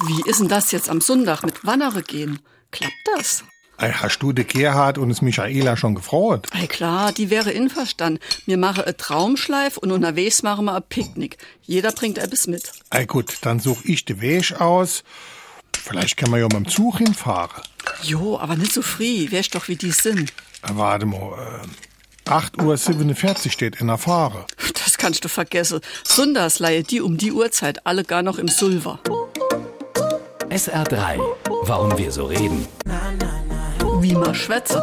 Wie ist denn das jetzt am Sonntag mit Wandern gehen? Klappt das? Hast du de Gerhard und es Michaela schon gefreut? Ei klar, die wäre einverstanden. Wir machen eine Traumschleif und unterwegs machen wir ein Picknick. Jeder bringt etwas mit. Ei gut, dann such ich de Weg aus. Vielleicht können wir ja mit dem Zug hinfahren. Jo, aber nicht so früh. Wärst doch wie die sind. Warte mal, 8:47 Uhr steht in der Fahre. Das kannst du vergessen. Sonntags leihe die um die Uhrzeit alle gar noch im Sulver. SR3. Warum wir so reden. Wie man schwätze.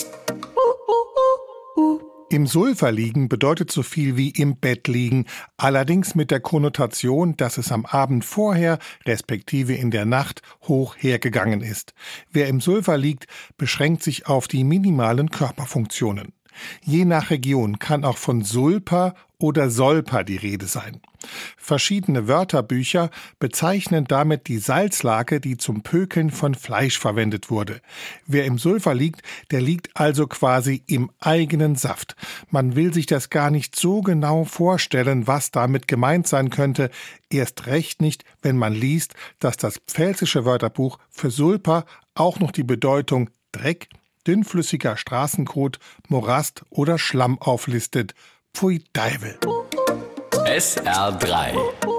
Im Sulfer liegen bedeutet so viel wie im Bett liegen, allerdings mit der Konnotation, dass es am Abend vorher, respektive in der Nacht, hoch hergegangen ist. Wer im Sulfer liegt, beschränkt sich auf die minimalen Körperfunktionen. Je nach Region kann auch von Sulper oder Solper die Rede sein. Verschiedene Wörterbücher bezeichnen damit die Salzlake, die zum Pökeln von Fleisch verwendet wurde. Wer im Sulfer liegt, der liegt also quasi im eigenen Saft. Man will sich das gar nicht so genau vorstellen, was damit gemeint sein könnte. Erst recht nicht, wenn man liest, dass das pfälzische Wörterbuch für Sulper auch noch die Bedeutung Dreck, dünnflüssiger Straßenkot, Morast oder Schlamm auflistet. Pfui Deivel. SR3.